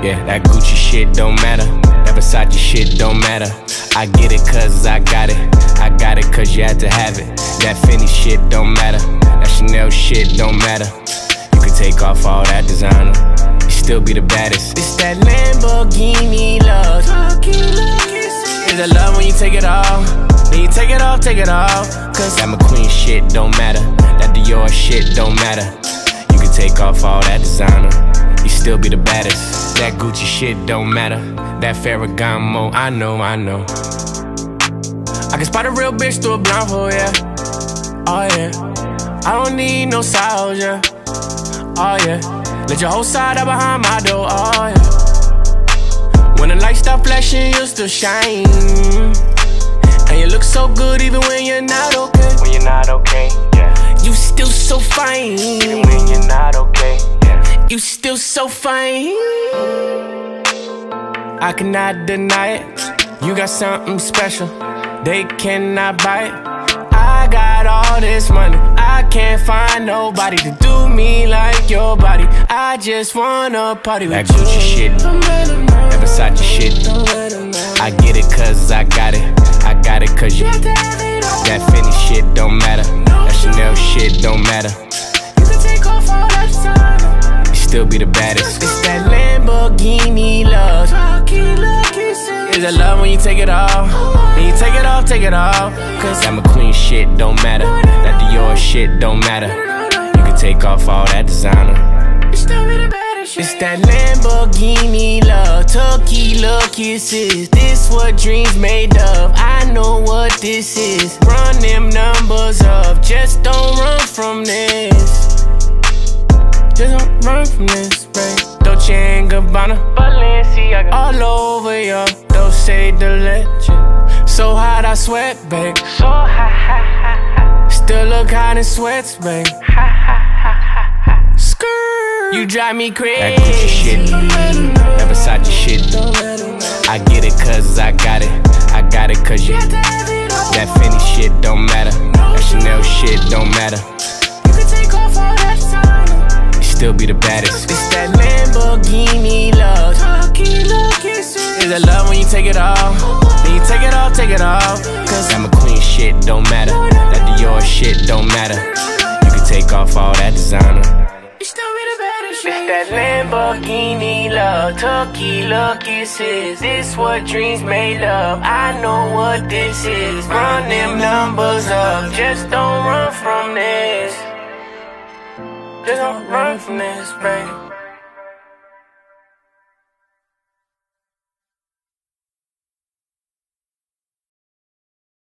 Yeah, that Gucci shit don't matter. That Versace shit don't matter. I get it cause I got it. I got it cause you had to have it. That Fendi shit don't matter. That Chanel shit don't matter. You can take off all that designer, you still be the baddest. It's that Lamborghini love. Is that love when you take it off? Then you take it off, cause that McQueen shit don't matter. That Dior shit don't matter. You can take off all that designer, you still be the baddest. That Gucci shit don't matter. That Ferragamo, I know. I can spot a real bitch through a blindfold, yeah. Oh yeah. I don't need no side, yeah. Oh yeah. Let your whole side out behind my door, oh yeah. When the lights stop flashing, you still shine. And you look so good even when you're not okay. When you're not okay, yeah. You still so fine. Even when you're not okay, yeah. You still so fine. I cannot deny it. You got something special, they cannot buy it. I got all this money, I can't find nobody to do me like your body. I just wanna party with you. That Gucci shit, that Versace shit, I get it cause I got it. I got it cause you. That Fendi shit don't matter. That Chanel shit don't matter. You can take off all that designer, you still be the baddest. It's that Lamborghini love. Is that love when you take it off? Then you take it off, cause that McQueen shit don't matter. That Dior shit don't matter. You can take off all that designer, you still be the baddest. it's that Lamborghini love. Tequila kisses, this what dreams made of. I know what this is. Run them numbers up, just don't run from this. Just don't run from this, babe. Dolce & Gabbana, Balenciaga, all over your Dulce de leche. So hot I sweat, babe. so hot, Still look hot in sweats, babe. skirt. You drive me crazy. That Gucci shit, that Versace shit, I get it cause I got it. I got it cause you. That Fendi shit don't matter. That Chanel shit don't matter. You can take off all that designer, You still be the baddest. It's that Lamborghini love. Is that love when you take it off? Then you take it off, cause that McQueen shit don't matter. That Dior shit don't matter. You can take off all that designer, you still be the baddest. it's that Lamborghini love. Tequila kisses, this what dreams made of. I know what this is. Run them numbers up, just don't run from this. Just don't run from this, babe.